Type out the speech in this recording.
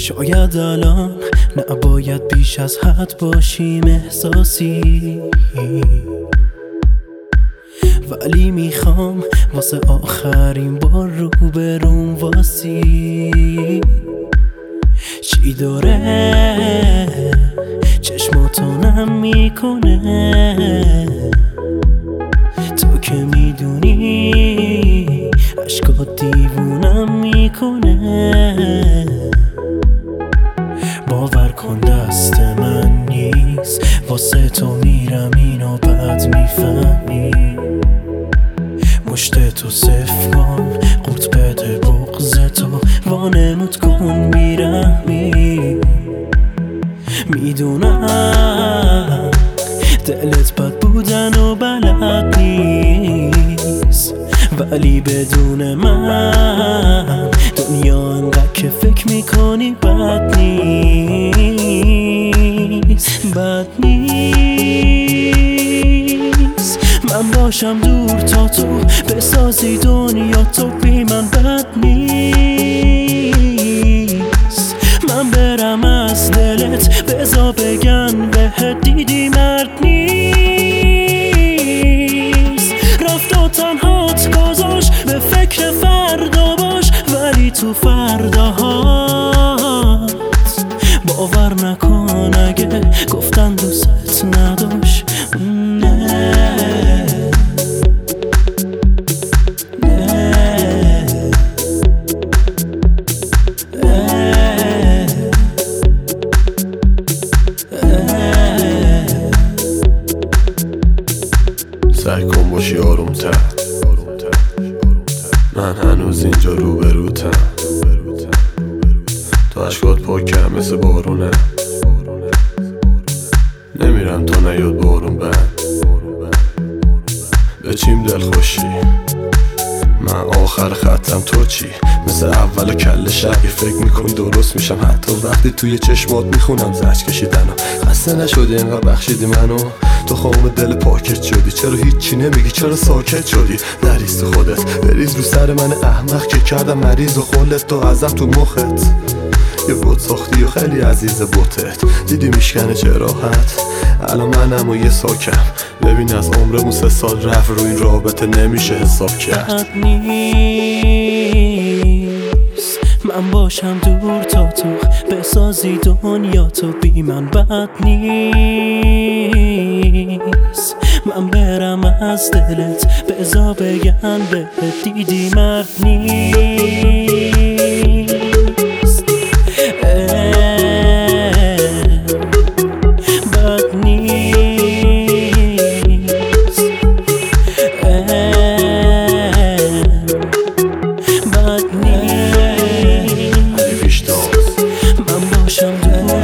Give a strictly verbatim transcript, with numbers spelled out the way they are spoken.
شاید الان نباید بیش از حد باشیم احساسی، ولی میخوام واسه آخرین بار رو بروم واسی. چی داره چشماتو نم میکنه، تو که میدونی عشقات دیوونم میکنه. باور کن دست من نیست، واسه تو میرم اینو بعد میفهمی. مشت تو صف کن، قورت بده بغض تو، وانمود کن میرمی. میدونم دلت بد بودن و بلد نیست، ولی بدون من دنیا انقدر که فکر میکنی بد نیست. بد نیست من باشم دور تا تو بسازی دنیا تو بی من. بد نیست من برم از دلت بزا بگن بهت دیدی مرد نیست. رفت و تنهات گذاشت به فکر فردا باش، ولی تو فرداهات باور نکن اگه گفتن دوست نداشت. سعی کن باشی آرومتر، من هنوز اینجا روبروتم. تو عشقات پاکم مثل بارونه، نمیرم تا نیاد بارون بند. به چیم دل خوشی من آخر خطم تو چی؟ مثل اول کل شب فکر میکنی درست میشم، حتی وقتی توی چشمات میخونم زج کشیدنو. خسته نشدی اینقدر بخشیدی منو، تو خام دل پاکت شدی. چرا هیچی نمیگی؟ چرا ساکت شدی؟ نریز تو خودت، بریز رو سر من احمق که کردم مریض و خلت تو ازم تو مخت. یه بوت ساختی و خیلی عزیز بوتت، دیدی میشکنه چه راحت. الان منم و یه ساکم، ببین از عمرمون سه سال رفت، رو این رابطه نمیشه حساب کرد. بد نیست من باشم دور تا تو بسازی دنیا تو بی من. بد نیست من برم از دلت بزا بگن بهت دیدی مرد نیست.